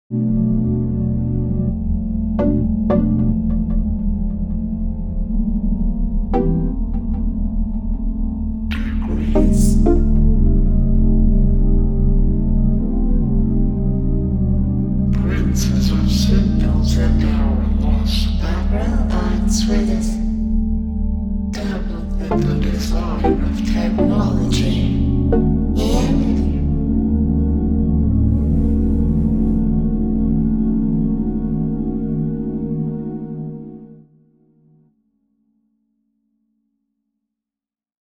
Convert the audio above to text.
Princes of signals and now lost by robots with us. Double the design.